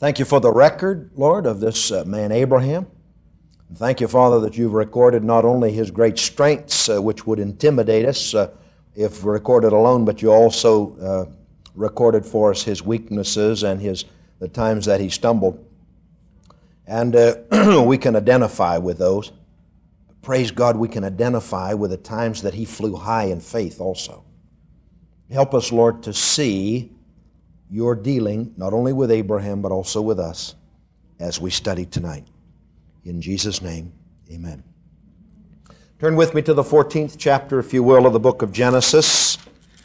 Thank you for the record, Lord, of this man Abraham. Thank you, Father, that you've recorded not only his great strengths, which would intimidate us if recorded alone, but you also recorded for us his weaknesses and the times that he stumbled. And we can identify with those. Praise God, we can identify with the times that he flew high in faith also. Help us, Lord, to see your dealing not only with Abraham but also with us as we study tonight. In Jesus' name, amen. Turn with me to the 14th chapter, if you will, of the book of Genesis.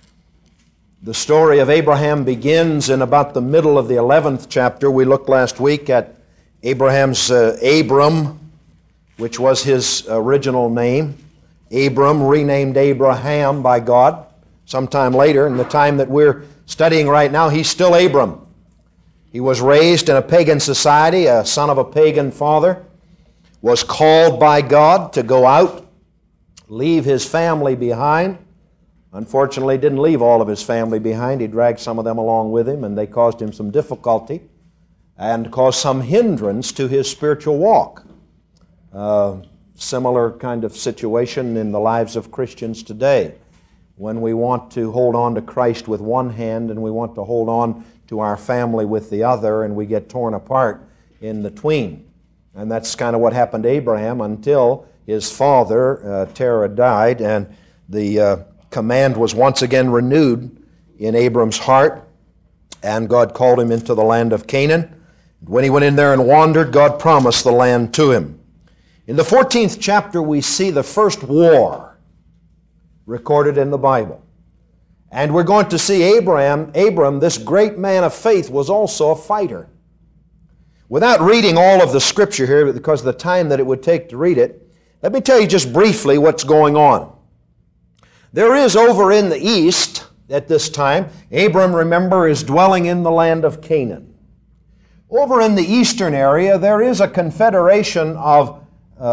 The story of Abraham begins in about the middle of the 11th chapter. We looked last week at Abraham's Abram, which was his original name. Abram, renamed Abraham by God. Sometime later, in the time that we're studying right now, he's still Abram. He was raised in a pagan society, a son of a pagan father, was called by God to go out, leave his family behind. Unfortunately, didn't leave all of his family behind. He dragged some of them along with him, and they caused him some difficulty and caused some hindrance to his spiritual walk. Similar kind of situation in the lives of Christians today. When we want to hold on to Christ with one hand and we want to hold on to our family with the other, and we get torn apart in the tween. And that's kind of what happened to Abraham until his father, Terah, died, and the command was once again renewed in Abram's heart, and God called him into the land of Canaan. When he went in there and wandered, God promised the land to him. In the 14th chapter, we see the first war recorded in the Bible. And we're going to see Abram, this great man of faith, was also a fighter. Without reading all of the scripture here, because of the time that it would take to read it, let me tell you just briefly what's going on. There is over in the east at this time, Abram, remember, is dwelling in the land of Canaan. Over in the eastern area, there is a confederation of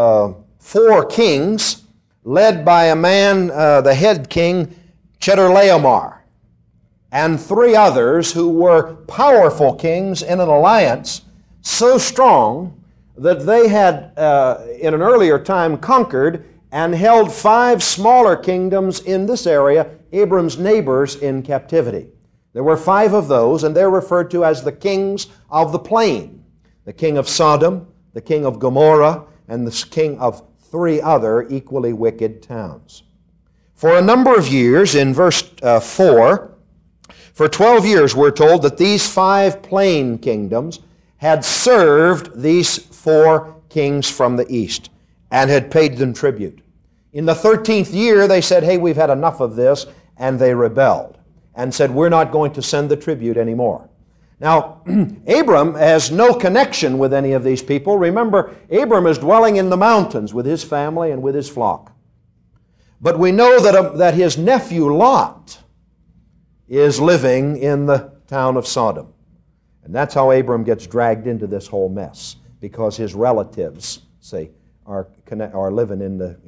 4 kings led by a man, the head king, Chedorlaomer, and 3 others who were powerful kings in an alliance so strong that they had, in an earlier time, conquered and held 5 smaller kingdoms in this area, Abram's neighbors, in captivity. There were 5 of those, and they're referred to as the kings of the plain. The king of Sodom, the king of Gomorrah, and the king of 3 other equally wicked towns. For a number of years, in verse 4, for 12 years we're told that these 5 plain kingdoms had served these 4 kings from the east and had paid them tribute. In the 13th year, they said, hey, we've had enough of this, and they rebelled and said, we're not going to send the tribute anymore. Now, Abram has no connection with any of these people. Remember, Abram is dwelling in the mountains with his family and with his flock. But we know that his nephew Lot is living in the town of Sodom. And that's how Abram gets dragged into this whole mess, because his relatives, say, are living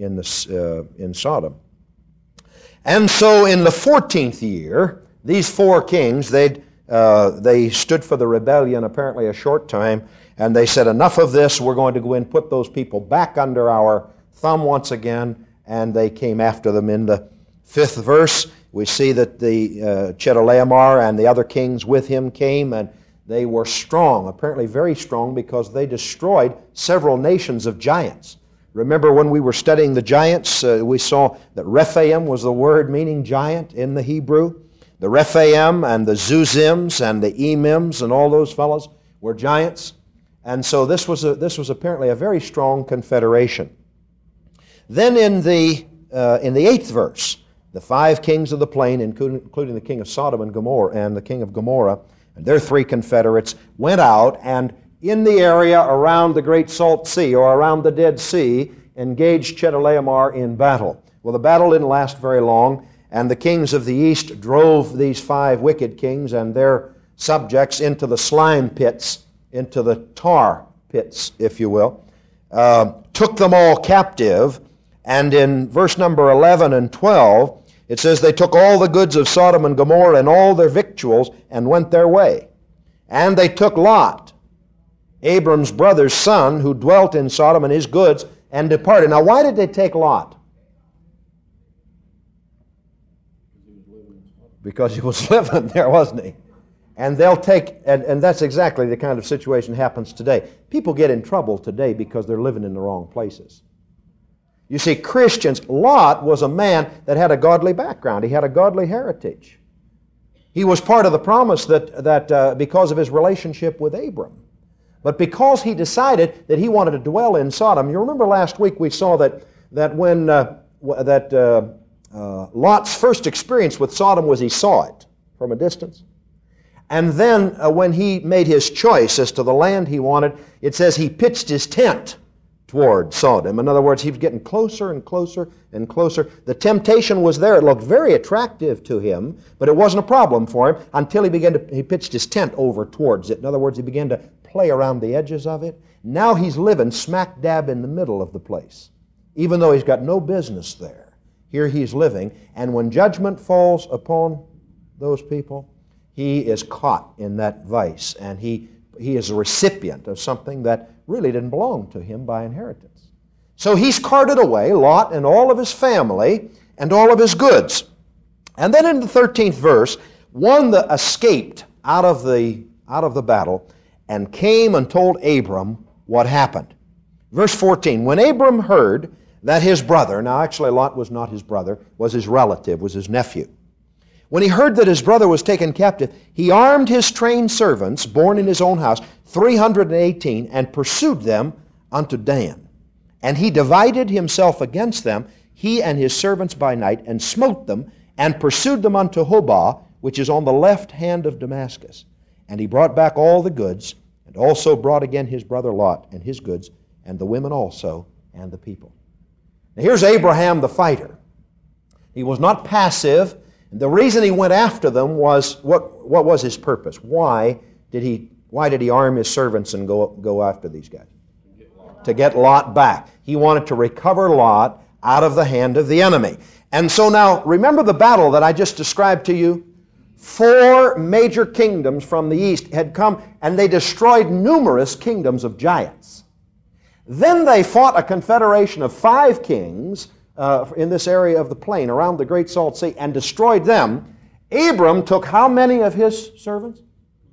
in Sodom. And so in the 14th year, these 4 kings, they stood for the rebellion apparently a short time, and they said, enough of this, we're going to go in and put those people back under our thumb once again, and they came after them. In the 5th verse, we see that the Chedorlaomer and the other kings with him came, and they were strong, apparently very strong, because they destroyed several nations of giants. Remember when we were studying the giants, we saw that Rephaim was the word meaning giant in the Hebrew. The Rephaim and the Zuzims and the Emims and all those fellows were giants. And so this was apparently a very strong confederation. Then in the 8th verse, the 5 kings of the plain, including the king of Sodom and Gomorrah and the king of Gomorrah, and their 3 confederates, went out and in the area around the Great Salt Sea or around the Dead Sea engaged Chedorlaomer in battle. Well, the battle didn't last very long, and the kings of the east drove these 5 wicked kings and their subjects into the slime pits, into the tar pits, if you will, took them all captive, and in verse number 11 and 12, it says, they took all the goods of Sodom and Gomorrah and all their victuals and went their way. And they took Lot, Abram's brother's son, who dwelt in Sodom, and his goods, and departed. Now, why did they take Lot? Because he was living there, wasn't he? And they'll take, and that's exactly the kind of situation happens today. People get in trouble today because they're living in the wrong places. You see, Christians, Lot was a man that had a godly background. He had a godly heritage. He was part of the promise that because of his relationship with Abram. But because he decided that he wanted to dwell in Sodom, you remember last week we saw that when Lot's first experience with Sodom was he saw it from a distance. And then when he made his choice as to the land he wanted, it says he pitched his tent toward Sodom. In other words, he was getting closer and closer and closer. The temptation was there. It looked very attractive to him, but it wasn't a problem for him until he pitched his tent over towards it. In other words, he began to play around the edges of it. Now he's living smack dab in the middle of the place, even though he's got no business there. Here he's living, and when judgment falls upon those people, he is caught in that vice, and he is a recipient of something that really didn't belong to him by inheritance. So he's carted away, Lot and all of his family and all of his goods. And then in the 13th verse, one that escaped out of the battle and came and told Abram what happened. Verse 14, when Abram heard that his brother, now actually Lot was not his brother, was his relative, was his nephew. When he heard that his brother was taken captive, he armed his trained servants, born in his own house, 318, and pursued them unto Dan. And he divided himself against them, he and his servants by night, and smote them, and pursued them unto Hobah, which is on the left hand of Damascus. And he brought back all the goods, and also brought again his brother Lot and his goods, and the women also, and the people. Now here's Abraham the fighter. He was not passive. The reason he went after them was, what was his purpose? Why did he arm his servants and go after these guys? To get Lot back. He wanted to recover Lot out of the hand of the enemy. And so now, remember the battle that I just described to you? 4 major kingdoms from the east had come, and they destroyed numerous kingdoms of giants. Then they fought a confederation of 5 kings in this area of the plain around the Great Salt Sea and destroyed them. Abram took how many of his servants?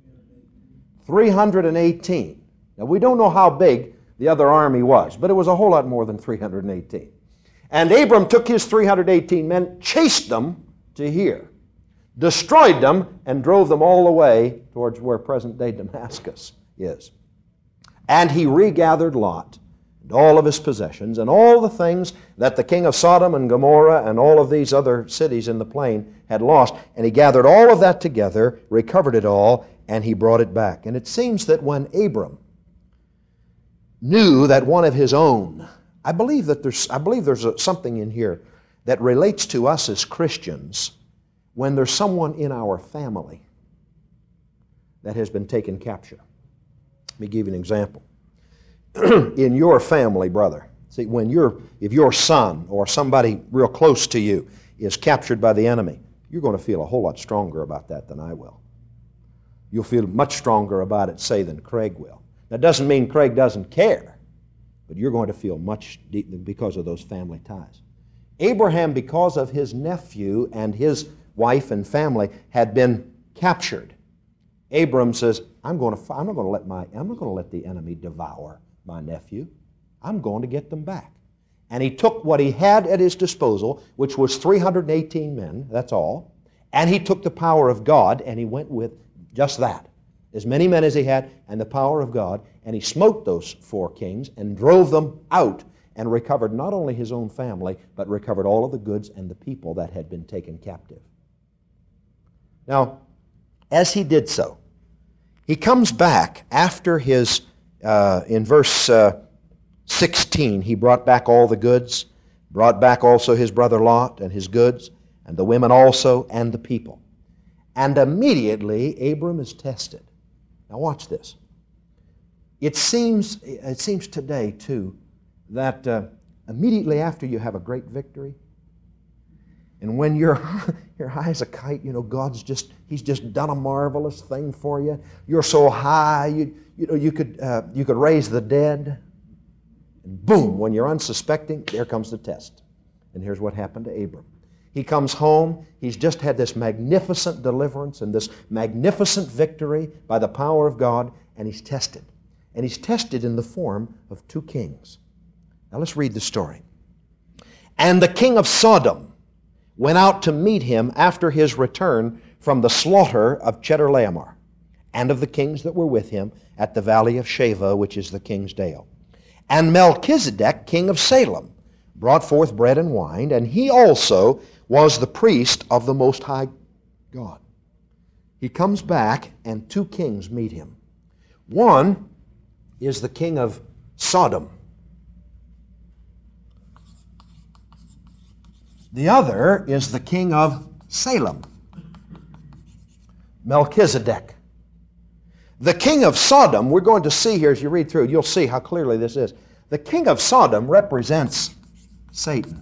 318. Now we don't know how big the other army was, but it was a whole lot more than 318. And Abram took his 318 men, chased them to here, destroyed them, and drove them all the way towards where present-day Damascus is. And he regathered Lot, all of his possessions, and all the things that the king of Sodom and Gomorrah and all of these other cities in the plain had lost. And he gathered all of that together, recovered it all, and he brought it back. And it seems that when Abram knew that one of his own, I believe there's something in here that relates to us as Christians when there's someone in our family that has been taken capture. Let me give you an example. In your family, brother, see, if your son or somebody real close to you is captured by the enemy, you're going to feel a whole lot stronger about that than I will. You'll feel much stronger about it, say, than Craig will. That doesn't mean Craig doesn't care, but you're going to feel much because of those family ties. Abraham, because of his nephew and his wife and family, had been captured. Abram says, I'm not going to let the enemy devour my nephew. I'm going to get them back. And he took what he had at his disposal, which was 318 men, that's all, and he took the power of God, and he went with just that, as many men as he had, and the power of God, and he smote those 4 kings and drove them out and recovered not only his own family, but recovered all of the goods and the people that had been taken captive. Now, as he did so, he comes back after his in verse 16, he brought back all the goods, brought back also his brother Lot and his goods, and the women also, and the people. And immediately Abram is tested. Now watch this. It seems today, too, that immediately after you have a great victory, and when you're You're high as a kite. You know, He's just done a marvelous thing for you. You're so high, you could raise the dead. And boom, when you're unsuspecting, there comes the test. And here's what happened to Abram. He comes home. He's just had this magnificent deliverance and this magnificent victory by the power of God, and he's tested. And he's tested in the form of two kings. Now let's read the story. And the king of Sodom went out to meet him after his return from the slaughter of Chedorlaomer, and of the kings that were with him at the valley of Shaveh, which is the king's dale. And Melchizedek, king of Salem, brought forth bread and wine, and he also was the priest of the Most High God. He comes back, and two kings meet him. One is the king of Sodom. The other is the king of Salem, Melchizedek. The king of Sodom, we're going to see here as you read through it, you'll see how clearly this is. The king of Sodom represents Satan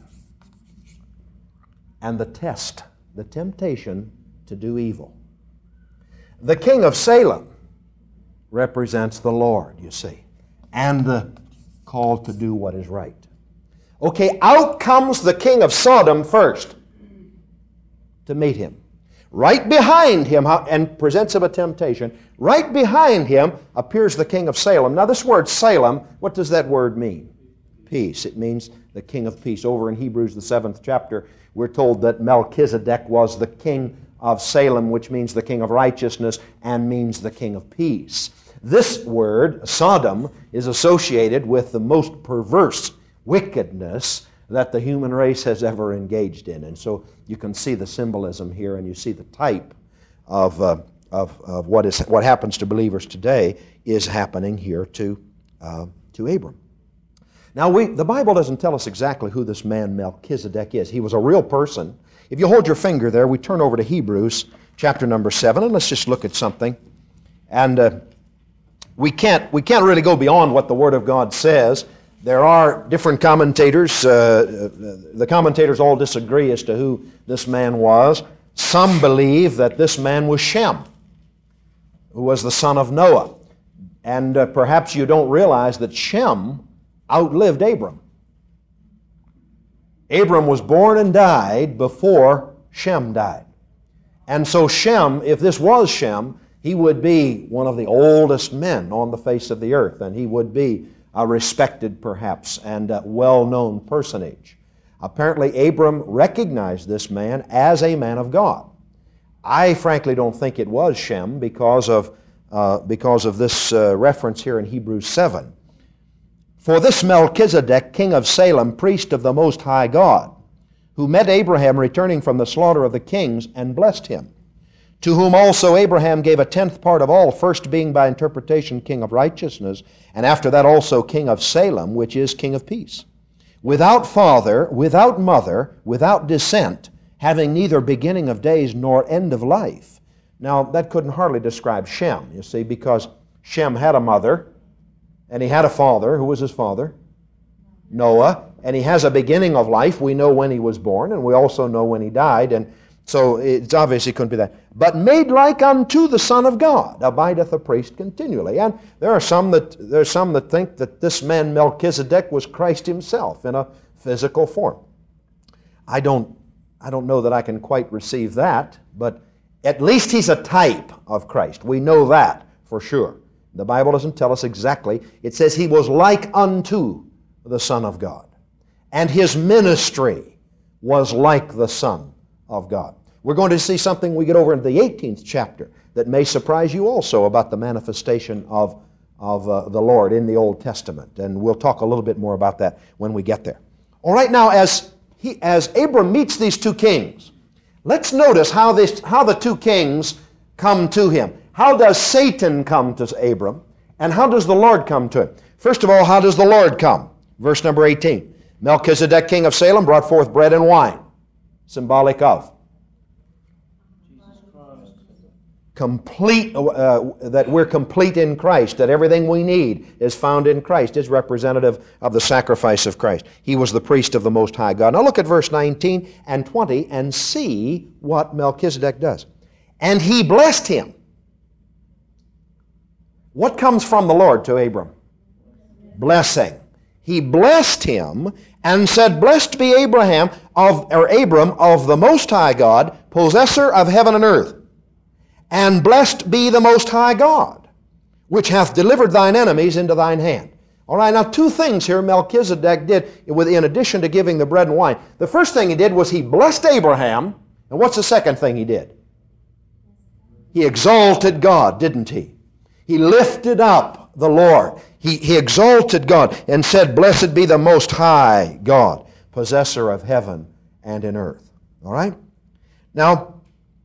and the test, the temptation to do evil. The king of Salem represents the Lord, you see, and the call to do what is right. Okay, out comes the king of Sodom first to meet him. Right behind him, and presents him a temptation, right behind him appears the king of Salem. Now this word Salem, what does that word mean? Peace. It means the king of peace. Over in Hebrews, the 7th chapter, we're told that Melchizedek was the king of Salem, which means the king of righteousness and means the king of peace. This word, Sodom, is associated with the most perverse wickedness that the human race has ever engaged in. And so you can see the symbolism here, and you see the type of what happens to believers today is happening here to Abram. Now, the Bible doesn't tell us exactly who this man Melchizedek is. He was a real person. If you hold your finger there, we turn over to Hebrews chapter number 7, and let's just look at something. And we can't really go beyond what the Word of God says. There are different commentators. The commentators all disagree as to who this man was. Some believe that this man was Shem, who was the son of Noah. And perhaps you don't realize that Shem outlived Abram. Abram was born and died before Shem died. And so Shem, if this was Shem, he would be one of the oldest men on the face of the earth, and he would be a respected, perhaps, and a well-known personage. Apparently, Abram recognized this man as a man of God. I frankly don't think it was Shem because of this reference here in Hebrews 7. For this Melchizedek, king of Salem, priest of the Most High God, who met Abraham returning from the slaughter of the kings and blessed him, to whom also Abraham gave a tenth part of all, first being by interpretation king of righteousness, and after that also king of Salem, which is king of peace. Without father, without mother, without descent, having neither beginning of days nor end of life. Now, that couldn't hardly describe Shem, you see, because Shem had a mother, and he had a father. Who was his father? Noah. And he has a beginning of life. We know when he was born, and we also know when he died, and so it's obviously couldn't be that. But made like unto the Son of God abideth a priest continually. And there are some that think that this man Melchizedek was Christ himself in a physical form. I don't know that I can quite receive that, but at least he's a type of Christ. We know that for sure. The Bible doesn't tell us exactly. It says he was like unto the Son of God. And his ministry was like the Son of God. We're going to see something we get over in the 18th chapter that may surprise you also about the manifestation of the Lord in the Old Testament. And we'll talk a little bit more about that when we get there. All right, now as Abram meets these two kings, let's notice how the two kings come to him. How does Satan come to Abram, and how does the Lord come to him? First of all, how does the Lord come? Verse number 18. Melchizedek, king of Salem, brought forth bread and wine, symbolic of that we're complete in Christ, that everything we need is found in Christ, is representative of the sacrifice of Christ. He was the priest of the Most High God. Now look at verse 19 and 20 and see what Melchizedek does. And he blessed him. What comes from the Lord to Abram? Blessing. He blessed him and said, Blessed be Abram of the Most High God, possessor of heaven and earth. And blessed be the Most High God, which hath delivered thine enemies into thine hand. All right, now two things here Melchizedek did in addition to giving the bread and wine. The first thing he did was he blessed Abraham. And what's the second thing he did? He exalted God, didn't he? He lifted up the Lord. He exalted God and said, Blessed be the Most High God, possessor of heaven and in earth. All right? Now,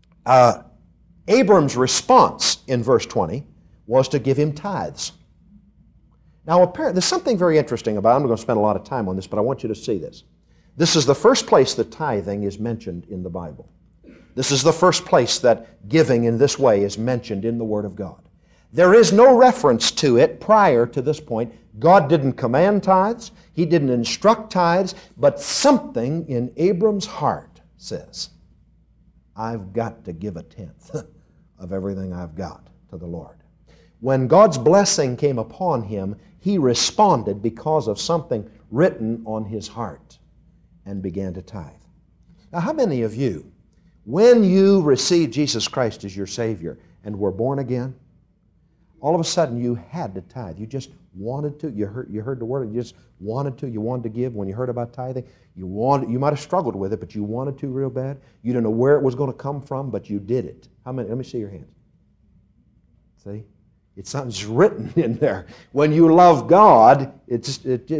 Abram's response in verse 20 was to give him tithes. Now, apparently, there's something very interesting about it. I'm not going to spend a lot of time on this, but I want you to see this. This is the first place that tithing is mentioned in the Bible. This is the first place that giving in this way is mentioned in the Word of God. There is no reference to it prior to this point. God didn't command tithes. He didn't instruct tithes, but something in Abram's heart says, I've got to give a tenth of everything I've got to the Lord. When God's blessing came upon him, he responded because of something written on his heart and began to tithe. Now, how many of you, when you received Jesus Christ as your Savior and were born again, all of a sudden you had to tithe? You just wanted to. You heard the word and you just wanted to. You wanted to give. When you heard about tithing, you might have struggled with it, but you wanted to real bad. You didn't know where it was going to come from, but you did it. How many? Let me see your hands. See? Something's written in there. When you love God, it's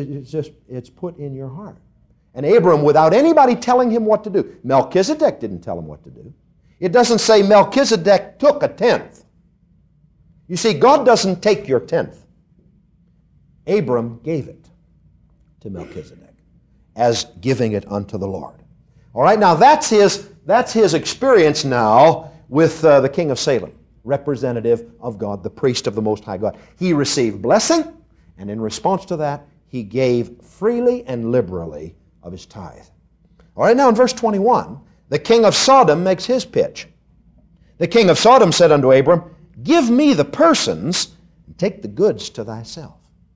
put in your heart. And Abram, without anybody telling him what to do, Melchizedek didn't tell him what to do. It doesn't say Melchizedek took a tenth. You see, God doesn't take your tenth. Abram gave it to Melchizedek as giving it unto the Lord. All right, now that's his experience now with the king of Salem, representative of God, the priest of the Most High God. He received blessing, and in response to that, he gave freely and liberally of his tithe. All right, now in verse 21, the king of Sodom makes his pitch. The king of Sodom said unto Abram, Give me the persons, and take the goods to thyself.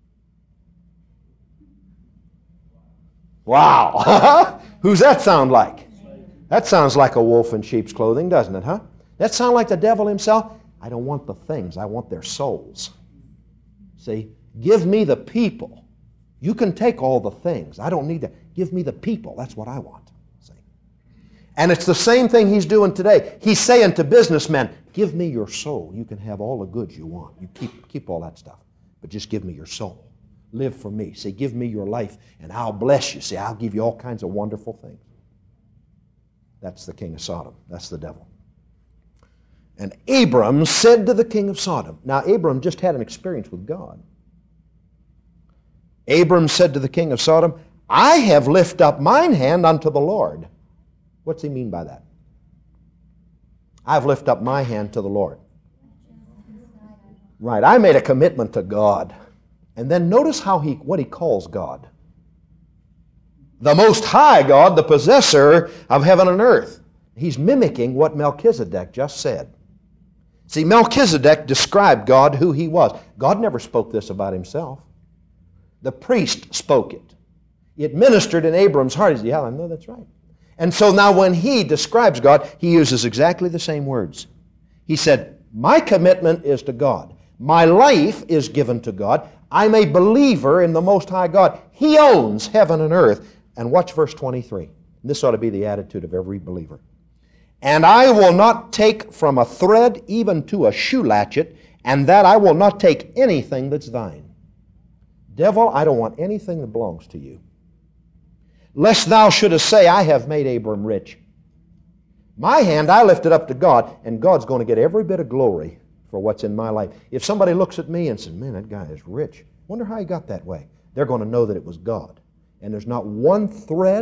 Wow! Who's that sound like? That sounds like a wolf in sheep's clothing, doesn't it, huh? That sound like the devil himself? I don't want the things, I want their souls. See, give me the people. You can take all the things. I don't need to. Give me the people. That's what I want. See? And it's the same thing he's doing today. He's saying to businessmen, give me your soul. You can have all the goods you want. You keep all that stuff. But just give me your soul. Live for me. See, give me your life and I'll bless you. See, I'll give you all kinds of wonderful things. That's the king of Sodom. That's the devil. And Abram said to the king of Sodom. Now, Abram just had an experience with God. Abram said to the king of Sodom, I have lifted up mine hand unto the Lord. What's he mean by that? I've lifted up my hand to the Lord. Right, I made a commitment to God. And then notice what he calls God. The Most High God, the possessor of heaven and earth. He's mimicking what Melchizedek just said. See, Melchizedek described God who he was. God never spoke this about himself. The priest spoke it. It ministered in Abram's heart. He said, yeah, I know that's right. And so now when he describes God, he uses exactly the same words. He said, my commitment is to God. My life is given to God. I'm a believer in the Most High God. He owns heaven and earth. And watch verse 23. This ought to be the attitude of every believer. And I will not take from a thread even to a shoe latchet, and that I will not take anything that's thine. Devil, I don't want anything that belongs to you. Lest thou shouldest say, I have made Abram rich. My hand I lifted up to God, and God's going to get every bit of glory for what's in my life. If somebody looks at me and says, man, that guy is rich. Wonder how he got that way. They're going to know that it was God. And there's not one thread,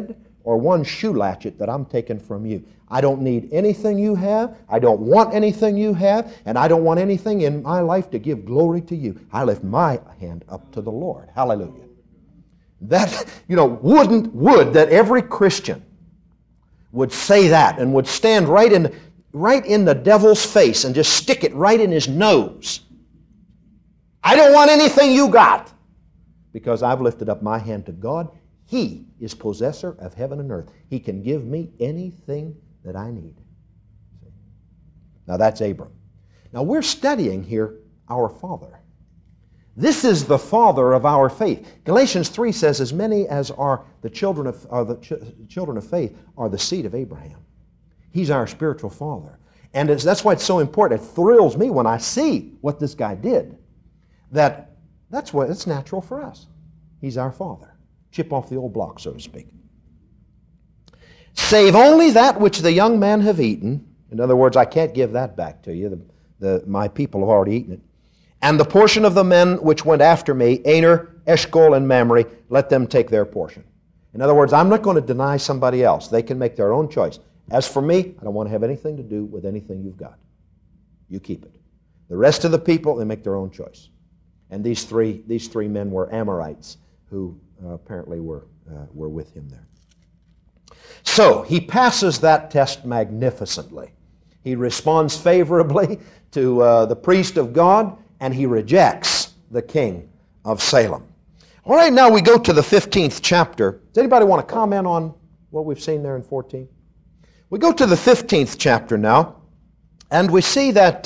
or one shoe latchet that I'm taking from you. I don't need anything you have. I don't want anything you have. And I don't want anything in my life to give glory to you. I lift my hand up to the Lord. Hallelujah. That, would that every Christian would say that and would stand right in the devil's face and just stick it right in his nose. I don't want anything you got, because I've lifted up my hand to God. He is possessor of heaven and earth. He can give me anything that I need. Now that's Abram. Now we're studying here our Father. This is the Father of our faith. Galatians 3 says, as many as are the children of faith are the seed of Abraham. He's our spiritual father. And that's why it's so important. It thrills me when I see what this guy did. That's natural for us. He's our Father. Chip off the old block, so to speak. Save only that which the young men have eaten. In other words, I can't give that back to you. My people have already eaten it. And the portion of the men which went after me, Aner, Eshcol, and Mamre, let them take their portion. In other words, I'm not going to deny somebody else. They can make their own choice. As for me, I don't want to have anything to do with anything you've got. You keep it. The rest of the people, they make their own choice. And these three men were Amorites who apparently were with him there. So he passes that test magnificently. He responds favorably to the priest of God, and he rejects the king of Salem. All right, now we go to the 15th chapter. Does anybody want to comment on what we've seen there in 14? We go to the 15th chapter now, and we see that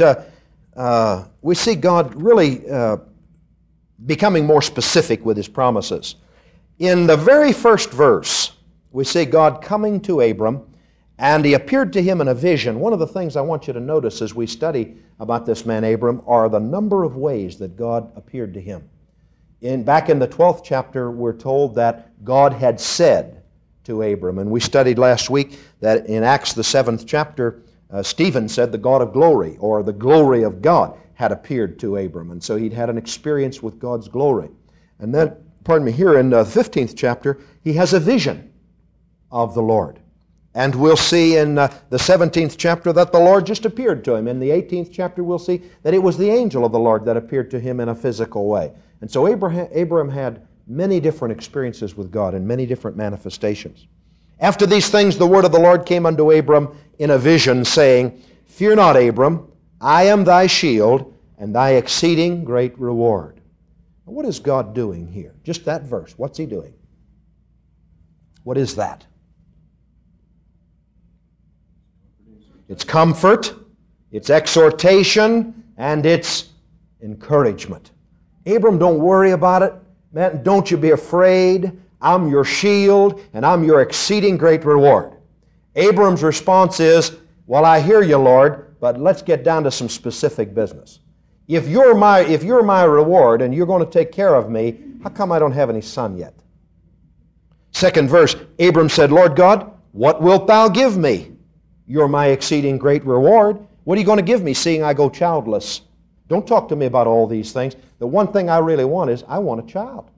we see God really becoming more specific with His promises. In the very first verse, we see God coming to Abram, and He appeared to him in a vision. One of the things I want you to notice as we study about this man Abram are the number of ways that God appeared to him. Back in the 12th chapter, we're told that God had said to Abram, and we studied last week that in Acts the 7th chapter, Stephen said the God of glory, or the glory of God, had appeared to Abram, and so he'd had an experience with God's glory. And then, here in the 15th chapter, he has a vision of the Lord. And we'll see in the 17th chapter that the Lord just appeared to him. In the 18th chapter, we'll see that it was the angel of the Lord that appeared to him in a physical way. And so Abram had many different experiences with God and many different manifestations. After these things, the word of the Lord came unto Abram in a vision, saying, Fear not, Abram, I am thy shield and thy exceeding great reward. Now, what is God doing here? Just that verse. What's He doing? What is that? It's comfort, it's exhortation, and it's encouragement. Abram, don't worry about it. Man, don't you be afraid. I'm your shield, and I'm your exceeding great reward. Abram's response is, well, I hear you, Lord, but let's get down to some specific business. If you're my reward and you're going to take care of me, how come I don't have any son yet? Second verse, Abram said, Lord God, what wilt thou give me? You're my exceeding great reward. What are you going to give me, seeing I go childless? Don't talk to me about all these things. The one thing I really want is I want a child.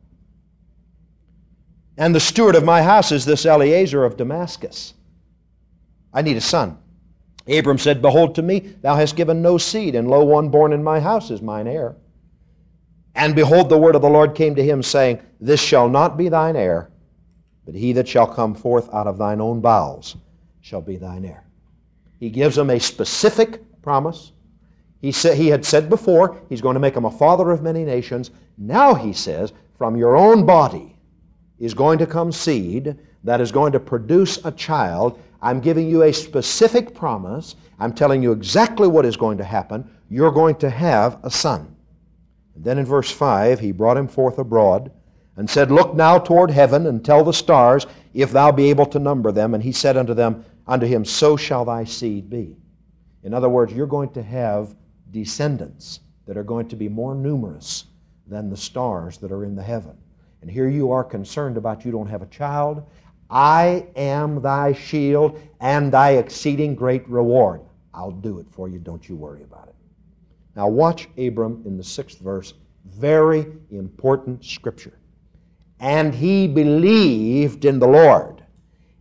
And the steward of my house is this Eliezer of Damascus. I need a son. Abram said, Behold, to me thou hast given no seed, and lo, one born in my house is mine heir. And behold, the word of the Lord came to him, saying, This shall not be thine heir, but he that shall come forth out of thine own bowels shall be thine heir. He gives him a specific promise. He had said before, he's going to make him a father of many nations. Now he says, from your own body is going to come seed that is going to produce a child. I'm giving you a specific promise. I'm telling you exactly what is going to happen. You're going to have a son. And then in verse 5, he brought him forth abroad and said, Look now toward heaven and tell the stars, if thou be able to number them. And he said unto him, So shall thy seed be. In other words, you're going to have descendants that are going to be more numerous than the stars that are in the heaven. And here you are concerned about you don't have a child. I am thy shield and thy exceeding great reward. I'll do it for you. Don't you worry about it. Now watch Abram in the 6th verse. Very important scripture. And he believed in the Lord,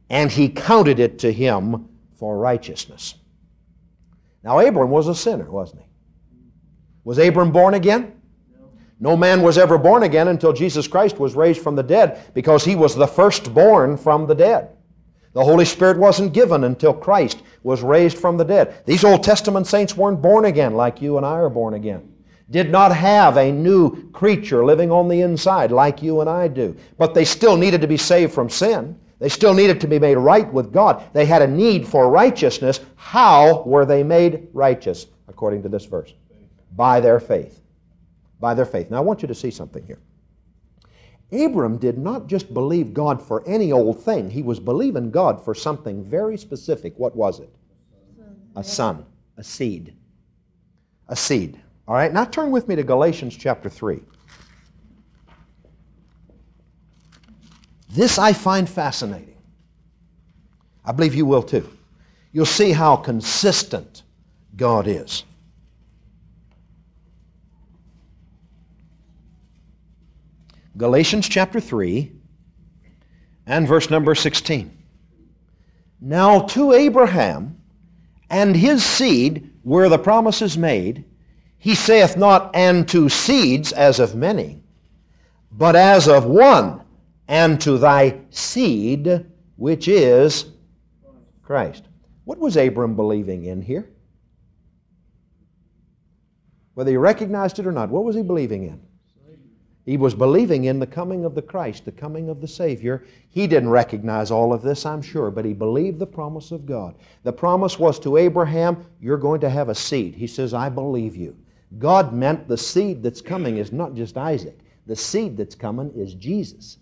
and he counted it to him for righteousness. Now, Abram was a sinner, wasn't he? Was Abram born again? No man was ever born again until Jesus Christ was raised from the dead, because he was the firstborn from the dead. The Holy Spirit wasn't given until Christ was raised from the dead. These Old Testament saints weren't born again like you and I are born again. Did not have a new creature living on the inside like you and I do. But they still needed to be saved from sin. They still needed to be made right with God. They had a need for righteousness. How were they made righteous, according to this verse? By their faith. By their faith. Now I want you to see something here. Abram did not just believe God for any old thing. He was believing God for something very specific. What was it? A son. A seed. A seed. All right, now turn with me to Galatians chapter 3. This I find fascinating. I believe you will too. You'll see how consistent God is. Galatians chapter 3 and verse number 16. Now to Abraham and his seed were the promises made. He saith not, and to seeds as of many, but as of one, and to thy seed, which is Christ. What was Abram believing in here? Whether he recognized it or not, what was he believing in? He was believing in the coming of the Christ, the coming of the Savior. He didn't recognize all of this, I'm sure, but he believed the promise of God. The promise was to Abraham, you're going to have a seed. He says, I believe you. God meant the seed that's coming is not just Isaac. The seed that's coming is Jesus.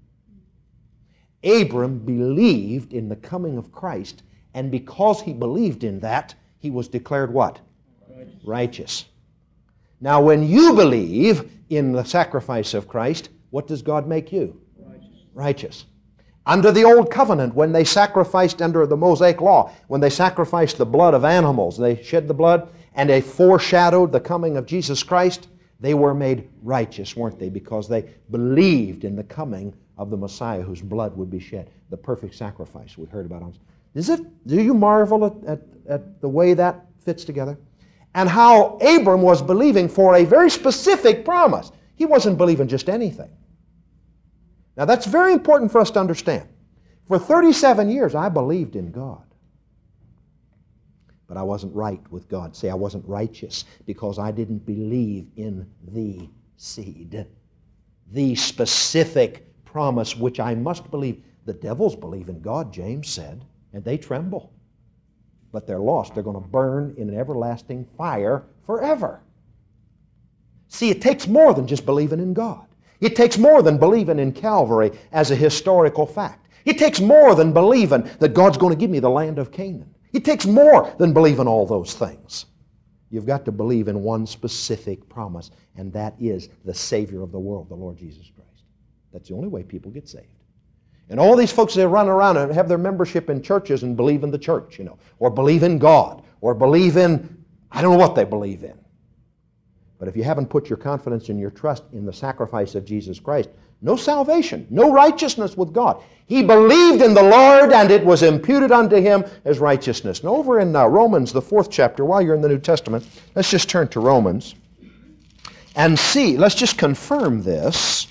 Abram believed in the coming of Christ, and because he believed in that, he was declared what? Righteous. Now, when you believe in the sacrifice of Christ, what does God make you? Righteous. Under the Old Covenant, when they sacrificed under the Mosaic Law, when they sacrificed the blood of animals, they shed the blood, and they foreshadowed the coming of Jesus Christ, they were made righteous, weren't they? Because they believed in the coming of the Messiah whose blood would be shed, the perfect sacrifice we heard about. Do you marvel at the way that fits together? And how Abram was believing for a very specific promise. He wasn't believing just anything. Now that's very important for us to understand. For 37 years I believed in God. But I wasn't right with God. See, I wasn't righteous because I didn't believe in the seed. The specific promise which I must believe. The devils believe in God, James said, and they tremble. But they're lost. They're going to burn in an everlasting fire forever. See, it takes more than just believing in God. It takes more than believing in Calvary as a historical fact. It takes more than believing that God's going to give me the land of Canaan. It takes more than believing all those things. You've got to believe in one specific promise, and that is the Savior of the world, the Lord Jesus Christ. That's the only way people get saved. And all these folks, they run around and have their membership in churches and believe in the church, or believe in God, or believe in, I don't know what they believe in. But if you haven't put your confidence and your trust in the sacrifice of Jesus Christ, no salvation, no righteousness with God. He believed in the Lord, and it was imputed unto him as righteousness. Now over in Romans, the 4th chapter, while you're in the New Testament, let's just turn to Romans and see, let's just confirm this.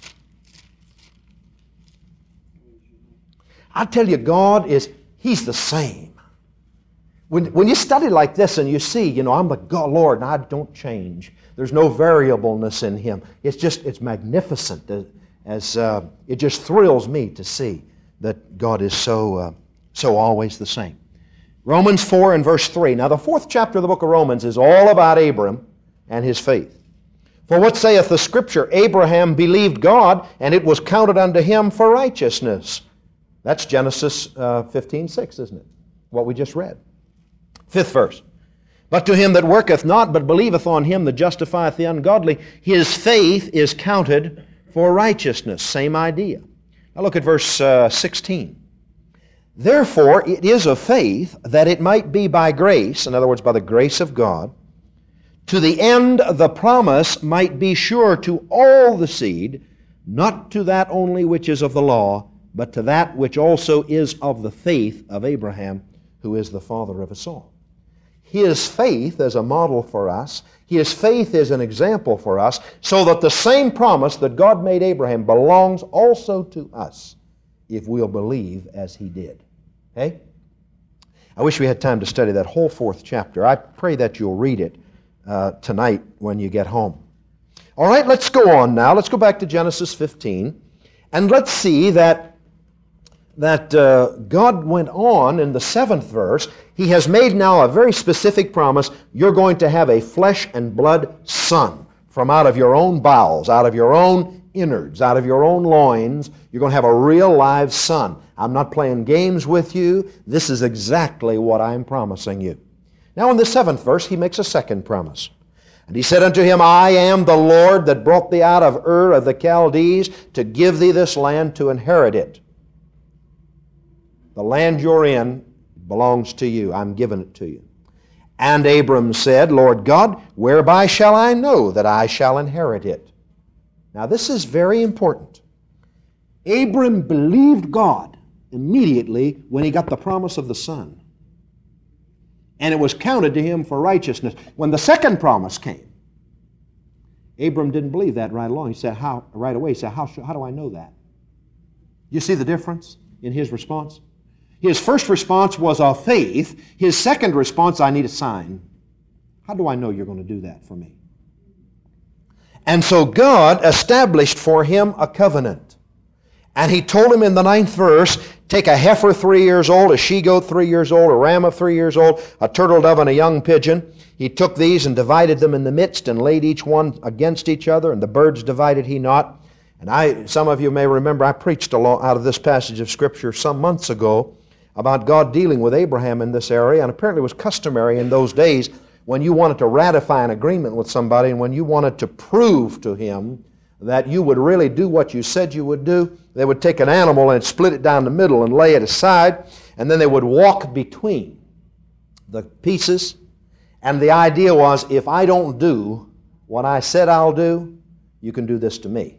I tell you, God He's the same. When you study like this and you see, I'm the God, Lord, and I don't change. There's no variableness in Him. It's magnificent. It just thrills me to see that God is so always the same. Romans 4 and verse 3. Now the 4th chapter of the book of Romans is all about Abram and his faith. For what saith the Scripture? Abraham believed God, and it was counted unto him for righteousness. That's Genesis 15:6, isn't it? What we just read. 5th verse. But to him that worketh not, but believeth on him that justifieth the ungodly, his faith is counted for righteousness. Same idea. Now look at verse 16. Therefore it is of faith that it might be by grace, in other words, by the grace of God, to the end the promise might be sure to all the seed, not to that only which is of the law, but to that which also is of the faith of Abraham, who is the father of us all. His faith is a model for us. His faith is an example for us, so that the same promise that God made Abraham belongs also to us if we'll believe as he did. Okay? I wish we had time to study that whole 4th chapter. I pray that you'll read it tonight when you get home. All right, let's go on now. Let's go back to Genesis 15, and let's see that God went on in the 7th verse. He has made now a very specific promise. You're going to have a flesh and blood son from out of your own bowels, out of your own innards, out of your own loins. You're going to have a real live son. I'm not playing games with you. This is exactly what I'm promising you. Now in the 7th verse, he makes a second promise. And he said unto him, I am the Lord that brought thee out of Ur of the Chaldees to give thee this land to inherit it. The land you're in belongs to you. I'm giving it to you. And Abram said, Lord God, whereby shall I know that I shall inherit it? Now this is very important. Abram believed God immediately when he got the promise of the son. And it was counted to him for righteousness. When the second promise came, Abram didn't believe that right along. He said, right away, he said, how do I know that? You see the difference in his response? His first response was of faith. His second response, I need a sign. How do I know you're going to do that for me? And so God established for him a covenant. And he told him in the 9th verse, take a heifer 3 years old, a she-goat 3 years old, a ram of 3 years old, a turtle dove and a young pigeon. He took these and divided them in the midst and laid each one against each other, and the birds divided he not. And some of you may remember, I preached out of this passage of Scripture some months ago about God dealing with Abraham in this area, and apparently it was customary in those days when you wanted to ratify an agreement with somebody and when you wanted to prove to him that you would really do what you said you would do, they would take an animal and split it down the middle and lay it aside, and then they would walk between the pieces. And the idea was, if I don't do what I said I'll do, you can do this to me.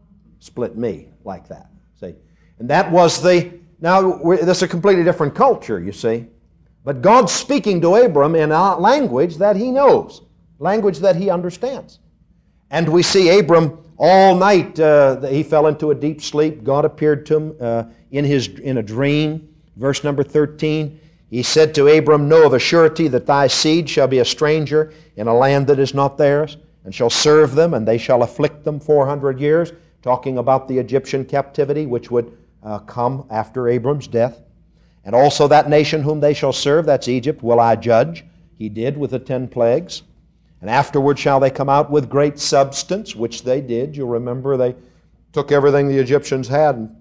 Split me like that. See? And that was now that's a completely different culture, you see. But God's speaking to Abram in a language that he knows, language that he understands. And we see Abram all night, he fell into a deep sleep. God appeared to him in a dream. Verse number 13, he said to Abram, know of a surety that thy seed shall be a stranger in a land that is not theirs, and shall serve them, and they shall afflict them 400 years, talking about the Egyptian captivity which would come after Abram's death. And also that nation whom they shall serve, that's Egypt, will I judge. He did with the 10 plagues. And afterward shall they come out with great substance, which they did. You'll remember they took everything the Egyptians had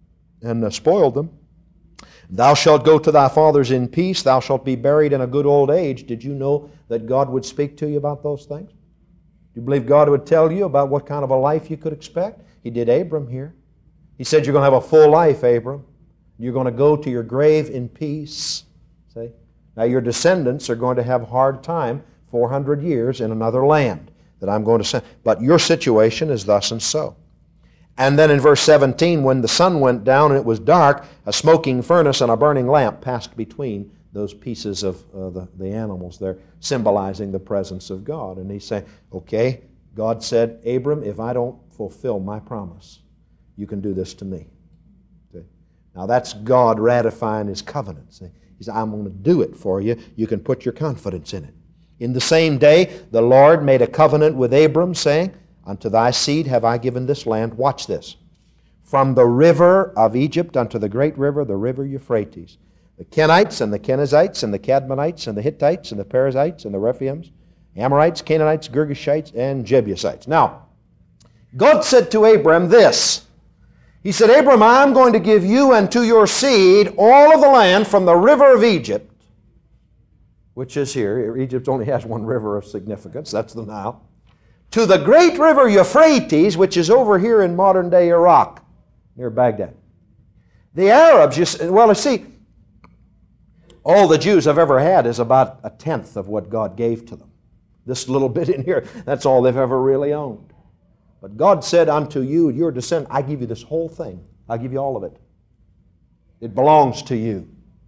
and spoiled them. Thou shalt go to thy fathers in peace. Thou shalt be buried in a good old age. Did you know that God would speak to you about those things? Do you believe God would tell you about what kind of a life you could expect? He did Abram here. He said, you're going to have a full life, Abram. You're going to go to your grave in peace. See? Now your descendants are going to have a hard time 400 years in another land that I'm going to send. But your situation is thus and so. And then in verse 17, when the sun went down and it was dark, a smoking furnace and a burning lamp passed between those pieces of the animals there, symbolizing the presence of God. And he's saying, okay, God said, Abram, if I don't fulfill my promise, you can do this to me. Okay? Now that's God ratifying his covenant. See? He said, I'm going to do it for you. You can put your confidence in it. In the same day, the Lord made a covenant with Abram, saying, unto thy seed have I given this land. Watch this. From the river of Egypt unto the great river, the river Euphrates. The Kenites and the Kenizzites and the Cadmonites and the Hittites and the Perizzites and the Rephaims, Amorites, Canaanites, Girgashites, and Jebusites. Now, God said to Abram this. He said, Abram, I'm going to give you and to your seed all of the land from the river of Egypt, which is here. Egypt only has one river of significance. That's the Nile. To the great river Euphrates, which is over here in modern-day Iraq, near Baghdad. The Arabs, you see, all the Jews have ever had is about 1/10 of what God gave to them. This little bit in here, that's all they've ever really owned. But God said unto you, your descendant, I give you this whole thing. I'll give you all of it. It belongs to you.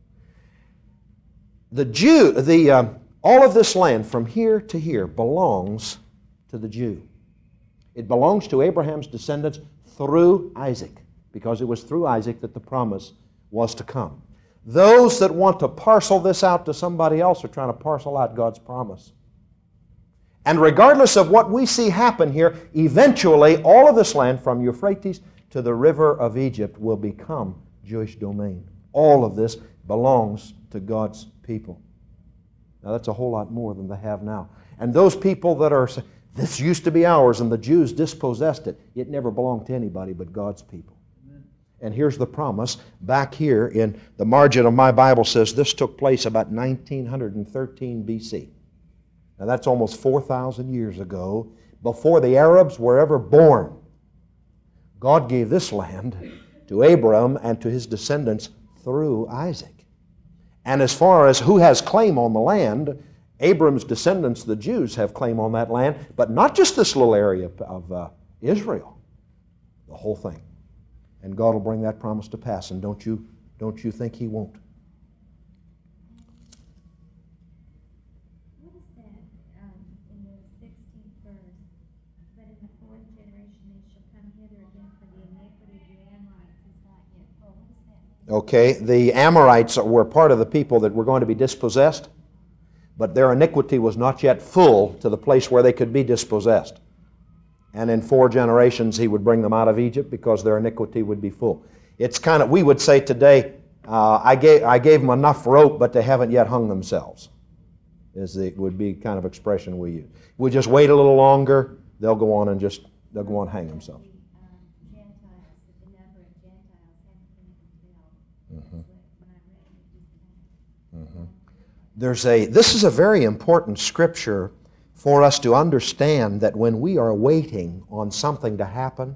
All of this land from here to here belongs to the Jew. It belongs to Abraham's descendants through Isaac, because it was through Isaac that the promise was to come. Those that want to parcel this out to somebody else are trying to parcel out God's promise. And regardless of what we see happen here, eventually all of this land from Euphrates to the river of Egypt will become Jewish domain. All of this belongs to God's people. Now that's a whole lot more than they have now. And those people that are, this used to be ours and the Jews dispossessed it, it never belonged to anybody but God's people. Amen. And here's the promise. Back here in the margin of my Bible says this took place about 1913 BC. Now that's almost 4,000 years ago, before the Arabs were ever born. God gave this land to Abram and to his descendants through Isaac. And as far as who has claim on the land, Abram's descendants, the Jews, have claim on that land, but not just this little area of Israel, the whole thing. And God will bring that promise to pass, and don't you think He won't. What is that in the 16th verse? But in the fourth generation they shall come hither again, for the iniquity of the Amorites is not yet full. What does that mean? Okay, the Amorites were part of the people that were going to be dispossessed, but their iniquity was not yet full to the place where they could be dispossessed. And in 4 generations He would bring them out of Egypt because their iniquity would be full. It's kind of, we would say today, I gave them enough rope, but they haven't yet hung themselves, would be kind of expression we use. We just wait a little longer, they'll go on and hang themselves. This is a very important scripture for us to understand, that when we are waiting on something to happen,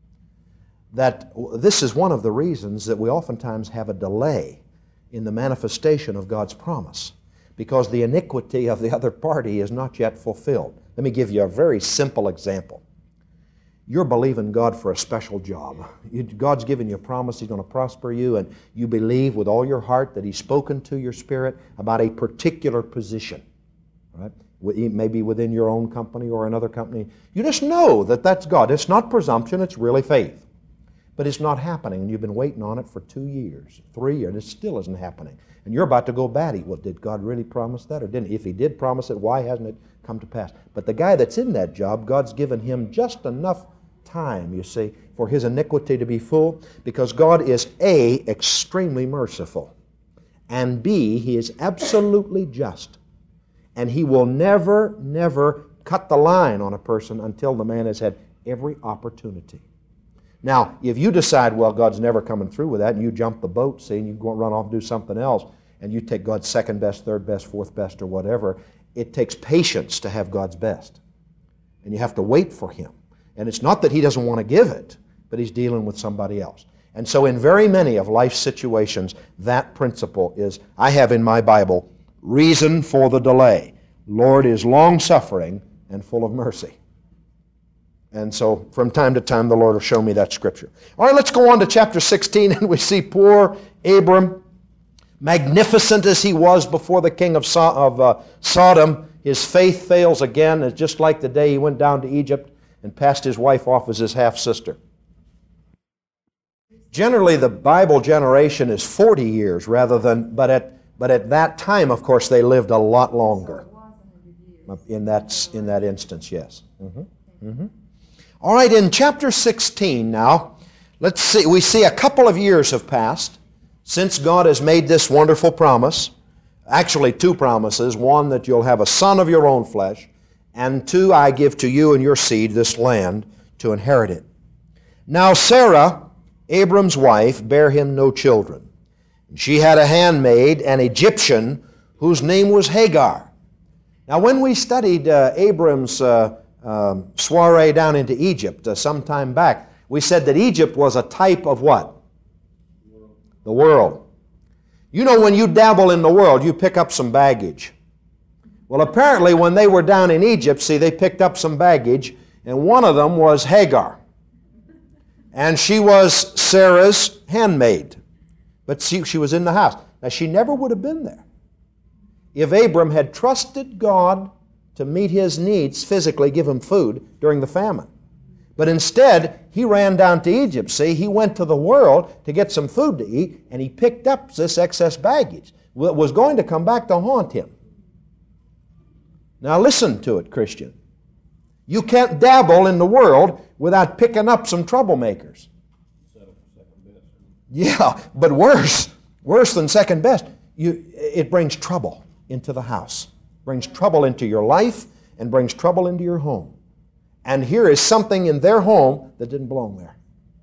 that this is one of the reasons that we oftentimes have a delay in the manifestation of God's promise, because the iniquity of the other party is not yet fulfilled. Let me give you a very simple example. You're believing God for a special job. God's given you a promise He's going to prosper you, and you believe with all your heart that He's spoken to your spirit about a particular position, right? Maybe within your own company or another company. You just know that that's God. It's not presumption, it's really faith. But it's not happening, and you've been waiting on it for 2 years, 3 years, and it still isn't happening. And you're about to go batty. Well, did God really promise that or didn't He? If He did promise it, why hasn't it come to pass? But the guy that's in that job, God's given him just enough time, you see, for his iniquity to be full, because God is A, extremely merciful, and B, He is absolutely just. And He will never, never cut the line on a person until the man has had every opportunity. Now, if you decide, well, God's never coming through with that, and you jump the boat, see, and you go run off and do something else, and you take God's second best, third best, fourth best, or whatever, it takes patience to have God's best. And you have to wait for Him. And it's not that He doesn't want to give it, but He's dealing with somebody else. And so in very many of life's situations, that principle is, I have in my Bible, reason for the delay. Lord is long-suffering and full of mercy. And so from time to time, the Lord will show me that scripture. All right, let's go on to chapter 16, and we see poor Abram, magnificent as he was before the king of Sodom, his faith fails again. It's just like the day he went down to Egypt and passed his wife off as his half-sister. Generally, the Bible generation is 40 years rather than, but at that time, of course, they lived a lot longer. In that instance, yes. All right, in chapter 16 now, let's see. We see a couple of years have passed since God has made this wonderful promise. Actually, 2 promises. One, that you'll have a son of your own flesh, and 2, I give to you and your seed this land to inherit it. Now Sarah, Abram's wife, bare him no children. She had a handmaid, an Egyptian, whose name was Hagar. Now, when we studied Abram's soiree down into Egypt some time back, we said that Egypt was a type of what? The world. You know, when you dabble in the world, you pick up some baggage. Well, apparently when they were down in Egypt, see, they picked up some baggage, and one of them was Hagar. And she was Sarah's handmaid. But she was in the house. Now, she never would have been there if Abram had trusted God to meet his needs physically, give him food during the famine. But instead, he ran down to Egypt. See, he went to the world to get some food to eat, and he picked up this excess baggage that was going to come back to haunt him. Now listen to it, Christian. You can't dabble in the world without picking up some troublemakers. Yeah, but worse than second best. It brings trouble into the house, brings trouble into your life, and brings trouble into your home. And here is something in their home that didn't belong there.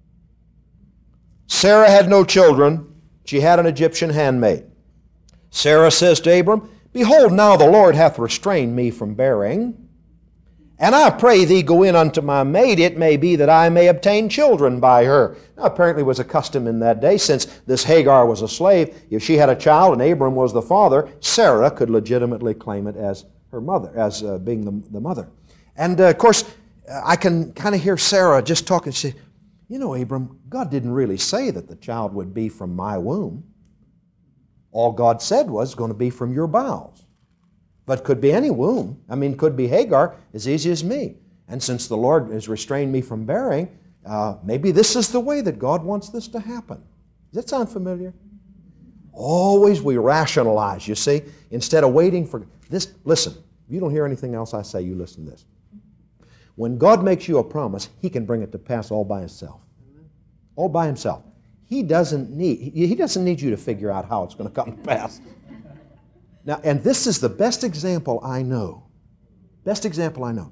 Sarah had no children. She had an Egyptian handmaid. Sarah says to Abram, "Behold, now the Lord hath restrained me from bearing. And I pray thee, go in unto my maid. It may be that I may obtain children by her." Now, apparently it was a custom in that day, since this Hagar was a slave, if she had a child and Abram was the father, Sarah could legitimately claim it as her mother, as being the mother. And of course, I can kind of hear Sarah just talking. She said, "You know, Abram, God didn't really say that the child would be from my womb. All God said was going to be from your bowels. But could be any womb. I mean, could be Hagar, as easy as me. And since the Lord has restrained me from bearing, maybe this is the way that God wants this to happen." Does that sound familiar? Always we rationalize, you see, instead of waiting for this. Listen, if you don't hear anything else I say, you listen to this. When God makes you a promise, He can bring it to pass all by Himself. All by Himself. He doesn't need you to figure out how it's going to come to pass. Now, and this is the best example I know. Best example I know.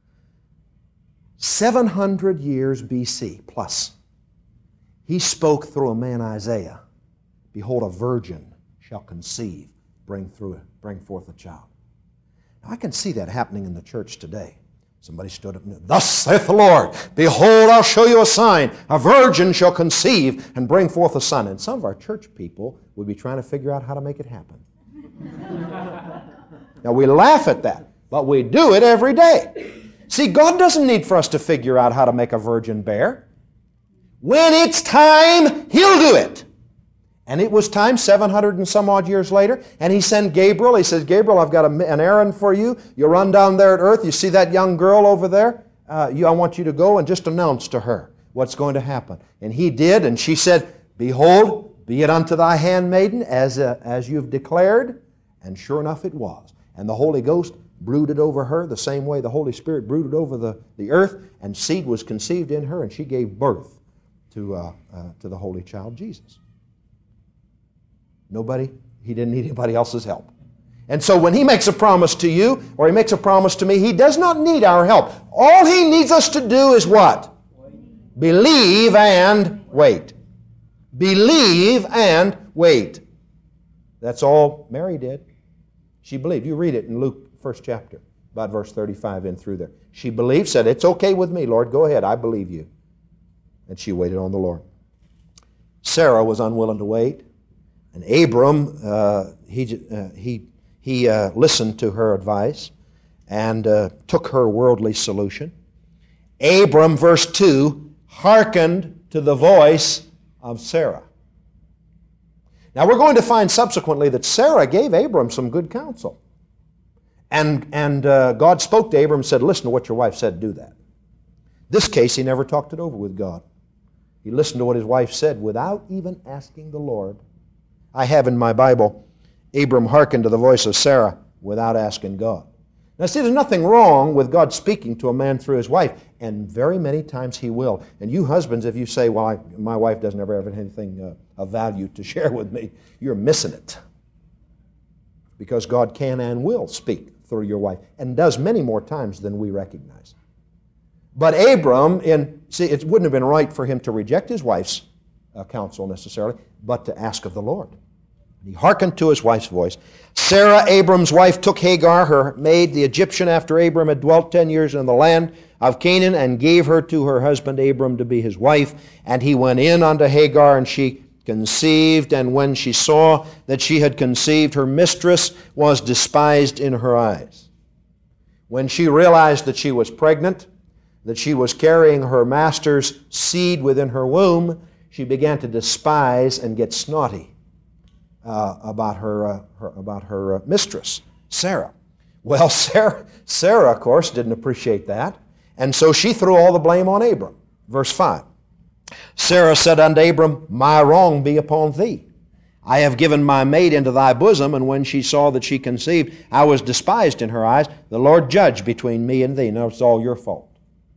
700 years BC plus, He spoke through a man, Isaiah, "Behold, a virgin shall conceive, bring forth a child." Now, I can see that happening in the church today. Somebody stood up and, "Thus saith the Lord, behold, I'll show you a sign. A virgin shall conceive and bring forth a son." And some of our church people would be trying to figure out how to make it happen. Now, we laugh at that, but we do it every day. See, God doesn't need for us to figure out how to make a virgin bear. When it's time, He'll do it. And it was time 700 and some odd years later, and He sent Gabriel. He says, "Gabriel, I've got an errand for you. You run down there at earth. You see that young girl over there? I want you to go and just announce to her what's going to happen." And he did, and she said, "Behold, be it unto thy handmaiden as you've declared." And sure enough it was. And the Holy Ghost brooded over her the same way the Holy Spirit brooded over the earth, and seed was conceived in her, and she gave birth to the Holy Child Jesus. He didn't need anybody else's help. And so when He makes a promise to you, or He makes a promise to me, He does not need our help. All He needs us to do is what? Believe and wait. Believe and wait. That's all Mary did. She believed. You read it in Luke, 1st chapter, about verse 35 in through there. She believed, said, "It's okay with me, Lord. Go ahead. I believe you." And she waited on the Lord. Sarah was unwilling to wait. And Abram, he listened to her advice and took her worldly solution. Abram, verse 2, hearkened to the voice of Sarah. Now we're going to find subsequently that Sarah gave Abram some good counsel. And God spoke to Abram and said, "Listen to what your wife said, do that." This case, he never talked it over with God. He listened to what his wife said without even asking the Lord. I have in my Bible, Abram hearkened to the voice of Sarah without asking God. Now see, there's nothing wrong with God speaking to a man through his wife, and very many times He will. And you husbands, if you say, "Well, my wife doesn't ever have anything of value to share with me," you're missing it. Because God can and will speak through your wife, and does many more times than we recognize. But Abram, it wouldn't have been right for him to reject his wife's counsel necessarily, but to ask of the Lord. He hearkened to his wife's voice. Sarah, Abram's wife, took Hagar, her maid, the Egyptian, after Abram had dwelt 10 years in the land of Canaan, and gave her to her husband Abram to be his wife. And he went in unto Hagar, and she conceived. And when she saw that she had conceived, her mistress was despised in her eyes. When she realized that she was pregnant, that she was carrying her master's seed within her womb, she began to despise and get snotty about her mistress, Sarah. Well, Sarah, of course, didn't appreciate that, and so she threw all the blame on Abram. Verse 5. Sarah said unto Abram, My wrong be upon thee. I have given my maid into thy bosom, and when she saw that she conceived, I was despised in her eyes. The Lord judge between me and thee. Now it's all your fault.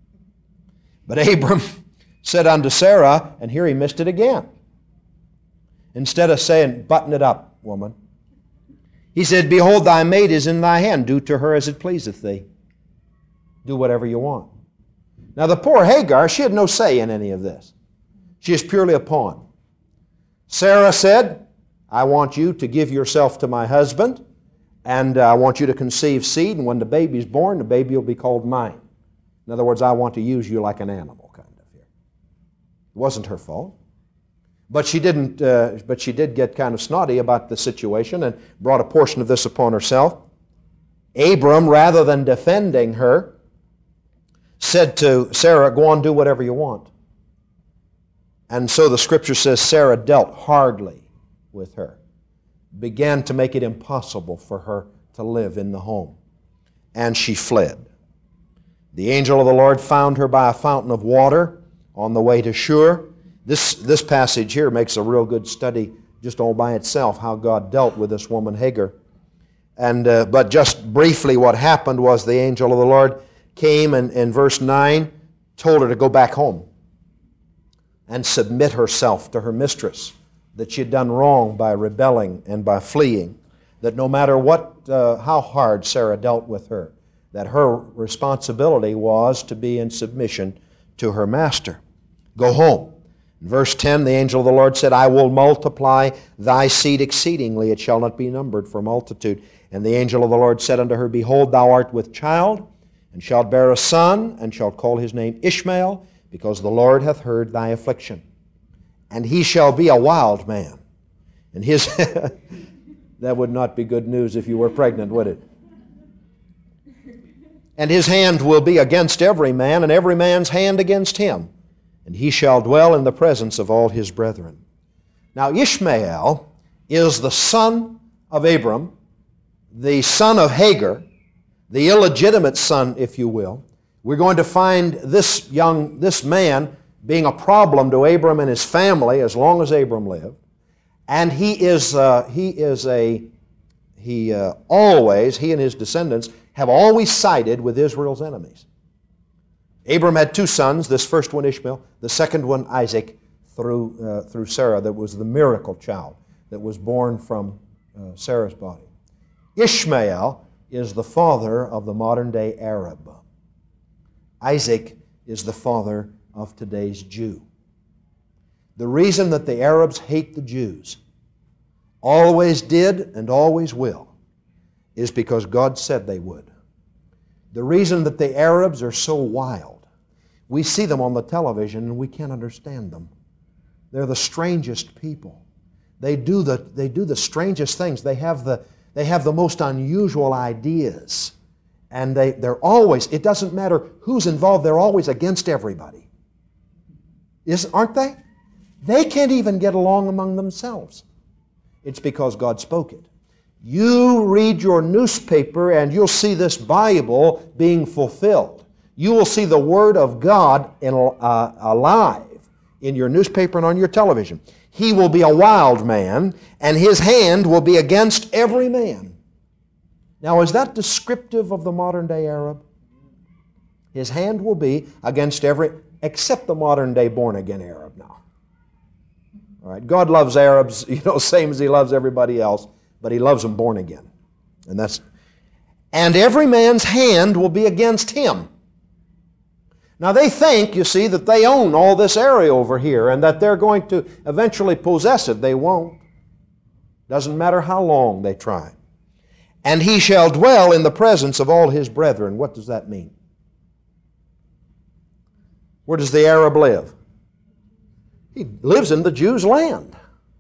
But Abram said unto Sarah, and here he missed it again. Instead of saying, button it up, woman, he said, Behold, thy maid is in thy hand. Do to her as it pleaseth thee. Do whatever you want. Now the poor Hagar, she had no say in any of this. She is purely a pawn. Sarah said, I want you to give yourself to my husband, and I want you to conceive seed, and when the baby's born, the baby will be called mine. In other words, I want to use you like an animal, kind of here. It wasn't her fault. But she did get kind of snotty about the situation and brought a portion of this upon herself. Abram, rather than defending her, said to Sarah, Go on, do whatever you want. And so the Scripture says Sarah dealt hardly with her, began to make it impossible for her to live in the home. And she fled. The angel of the Lord found her by a fountain of water on the way to Shur. This passage here makes a real good study just all by itself, how God dealt with this woman Hagar. But just briefly what happened was the angel of the Lord came and in verse 9 told her to go back home and submit herself to her mistress, that she had done wrong by rebelling and by fleeing, that no matter how hard Sarah dealt with her, that her responsibility was to be in submission to her master. Go home. In verse 10, the angel of the Lord said, I will multiply thy seed exceedingly, it shall not be numbered for multitude. And the angel of the Lord said unto her, Behold, thou art with child, and shalt bear a son, and shalt call his name Ishmael, because the Lord hath heard thy affliction. And he shall be a wild man. And his... That would not be good news if you were pregnant, would it? And his hand will be against every man, and every man's hand against him. And he shall dwell in the presence of all his brethren. Now Ishmael is the son of Abram, the son of Hagar, the illegitimate son, if you will. We're going to find this man being a problem to Abram and his family as long as Abram lived. And he and his descendants have always sided with Israel's enemies. Abram had two sons, this first one Ishmael, the second one Isaac, through Sarah, that was the miracle child that was born from Sarah's body. Ishmael is the father of the modern-day Arab. Isaac is the father of today's Jew. The reason that the Arabs hate the Jews, always did and always will, is because God said they would. The reason that the Arabs are so wild, we see them on the television and we can't understand them. They're the strangest people. They do the strangest things. They have the most unusual ideas. And they're always, it doesn't matter who's involved, they're always against everybody. Aren't they? They can't even get along among themselves. It's because God spoke it. You read your newspaper and you'll see this Bible being fulfilled. You will see the Word of God alive in your newspaper and on your television. He will be a wild man, and his hand will be against every man. Now, is that descriptive of the modern-day Arab? His hand will be against except the modern-day born-again Arab now. All right, God loves Arabs, same as He loves everybody else, but He loves them born again. And every man's hand will be against him. Now they think, you see, that they own all this area over here and that they're going to eventually possess it. They won't. Doesn't matter how long they try. And he shall dwell in the presence of all his brethren. What does that mean? Where does the Arab live? He lives in the Jews' land.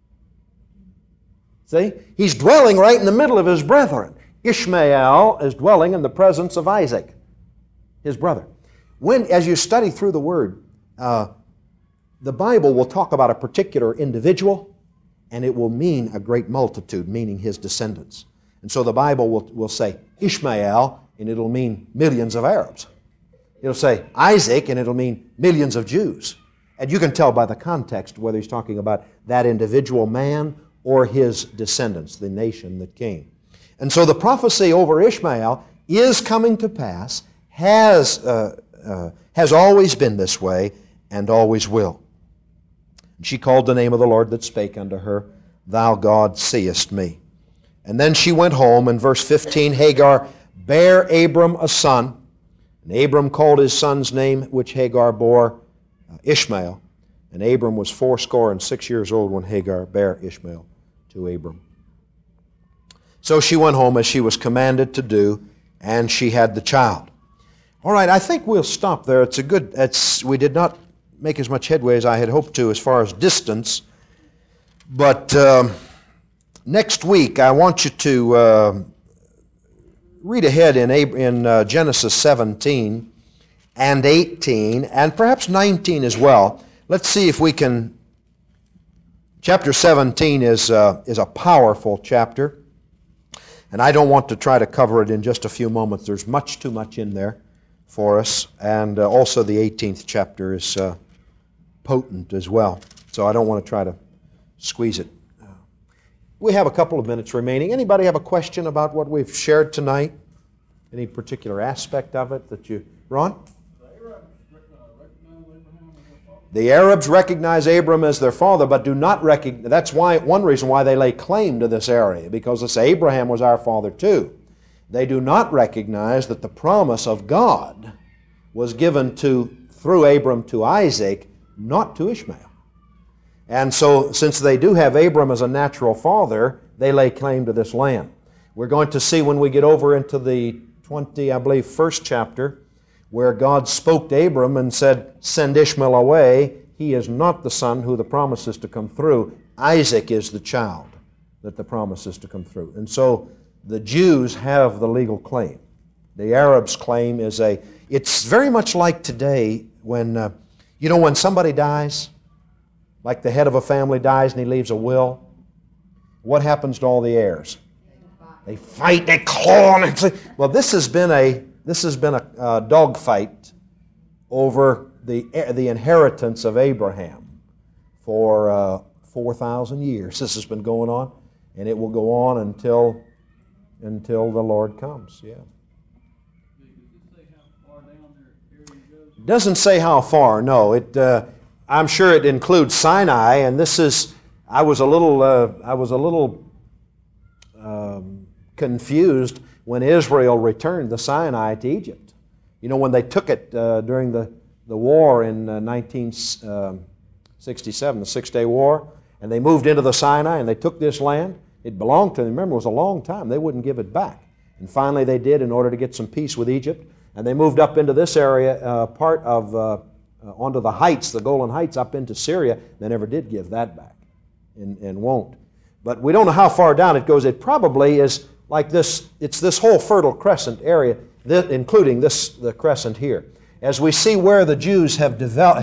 See? He's dwelling right in the middle of his brethren. Ishmael is dwelling in the presence of Isaac, his brother. As you study through the Word, the Bible will talk about a particular individual, and it will mean a great multitude, meaning his descendants. And so the Bible will say Ishmael, and it'll mean millions of Arabs. It'll say Isaac, and it'll mean millions of Jews. And you can tell by the context whether he's talking about that individual man or his descendants, the nation that came. And so the prophecy over Ishmael is coming to pass, has always been this way, and always will. And she called the name of the Lord that spake unto her, Thou God seest me. And then she went home, and verse 15, Hagar bare Abram a son, and Abram called his son's name, which Hagar bore, Ishmael. And Abram was 86 years old when Hagar bare Ishmael to Abram. So she went home as she was commanded to do, and she had the child. All right, I think we'll stop there. We did not make as much headway as I had hoped to as far as distance. But next week, I want you to read ahead in Genesis 17 and 18, and perhaps 19 as well. Let's see if we can. Chapter 17 is a powerful chapter, and I don't want to try to cover it in just a few moments. There's much too much in there for us, and also the 18th chapter is potent as well, so I don't want to try to squeeze it. We have a couple of minutes remaining. Anybody have a question about what we've shared tonight? Any particular aspect of it that you... Ron? The Arabs recognize Abram as their father, but do not recognize... That's one reason why they lay claim to this area, because they say Abraham was our father too. They do not recognize that the promise of God was given through Abram to Isaac, not to Ishmael. And so, since they do have Abram as a natural father, they lay claim to this land. We're going to see when we get over into the 1st chapter, where God spoke to Abram and said, send Ishmael away. He is not the son who the promise is to come through. Isaac is the child that the promise is to come through. And so the Jews have the legal claim. The Arabs' claim is it's very much like today when, when somebody dies, like the head of a family dies and he leaves a will, what happens to all the heirs? They fight, they claw, and well, this has been a dogfight over the inheritance of Abraham for 4,000 years. This has been going on, and it will go on until the Lord comes. Yeah. It doesn't say how far. No, I'm sure it includes Sinai, and this is. I was a little confused when Israel returned the Sinai to Egypt. When they took it during the war in 1967, the Six-Day War, and they moved into the Sinai and they took this land. It belonged to them. Remember, it was a long time. They wouldn't give it back. And finally they did in order to get some peace with Egypt. And they moved up into this area, onto the heights, the Golan Heights, up into Syria. They never did give that back and won't. But we don't know how far down it goes. It probably is like this. It's this whole Fertile Crescent area, including the crescent here. As we see where the Jews have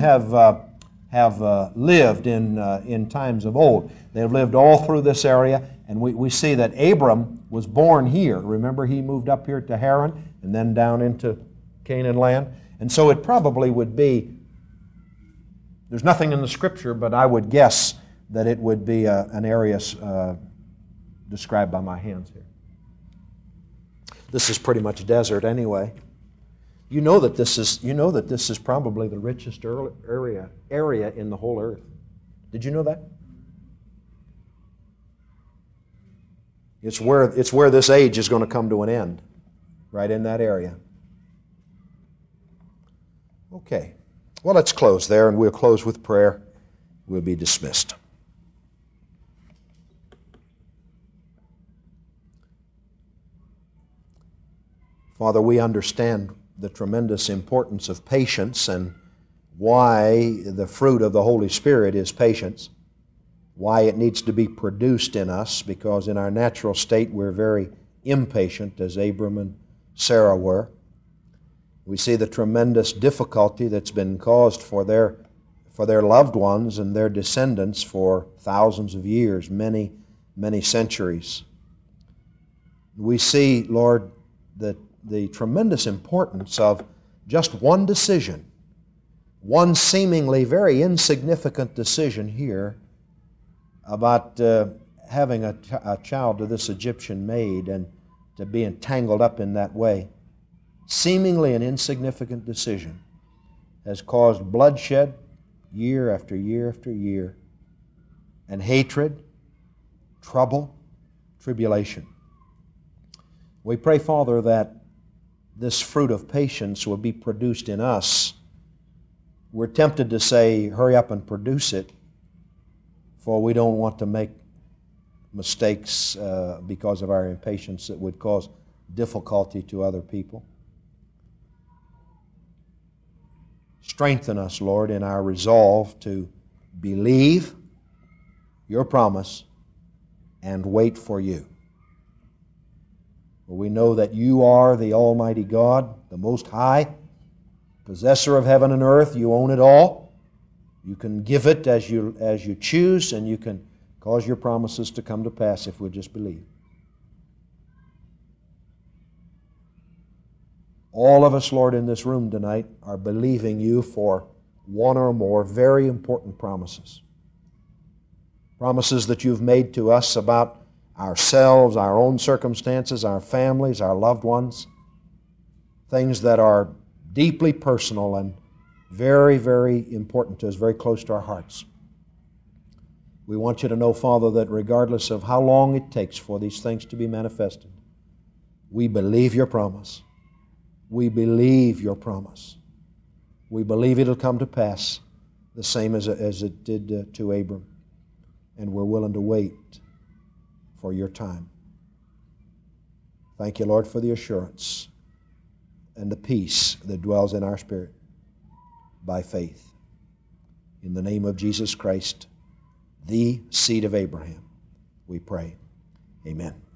lived in times of old, they have lived all through this area, and we see that Abram was born here. Remember, he moved up here to Haran and then down into Canaan land. And so it probably would be, there's nothing in the Scripture, but I would guess that it would be an area described by my hands here. This is pretty much desert anyway. You know that this is probably the richest area in the whole earth. Did you know that? It's where this age is going to come to an end, right in that area. Okay. Well, let's close there, and we'll close with prayer. We'll be dismissed. Father, we understand the tremendous importance of patience and why the fruit of the Holy Spirit is patience, why it needs to be produced in us, because in our natural state we're very impatient, as Abram and Sarah were. We see the tremendous difficulty that's been caused for for their loved ones and their descendants for thousands of years, many, many centuries. We see, Lord, that the tremendous importance of just one decision, one seemingly very insignificant decision here about having a child to this Egyptian maid and to be entangled up in that way. Seemingly an insignificant decision has caused bloodshed year after year after year, and hatred, trouble, tribulation. We pray, Father, that this fruit of patience will be produced in us. We're tempted to say, hurry up and produce it, for we don't want to make mistakes because of our impatience that would cause difficulty to other people. Strengthen us, Lord, in our resolve to believe your promise and wait for you. For we know that you are the Almighty God, the Most High, possessor of heaven and earth. You own it all. You can give it as you choose, and you can cause your promises to come to pass if we just believe. All of us, Lord, in this room tonight are believing you for one or more very important promises. Promises that you've made to us about ourselves, our own circumstances, our families, our loved ones. Things that are deeply personal and very, very important to us, very close to our hearts. We want you to know, Father, that regardless of how long it takes for these things to be manifested, we believe your promise. We believe your promise. We believe it'll come to pass the same as it did to Abram. And we're willing to wait for your time. Thank you, Lord, for the assurance and the peace that dwells in our spirit by faith. In the name of Jesus Christ, the seed of Abraham, we pray. Amen.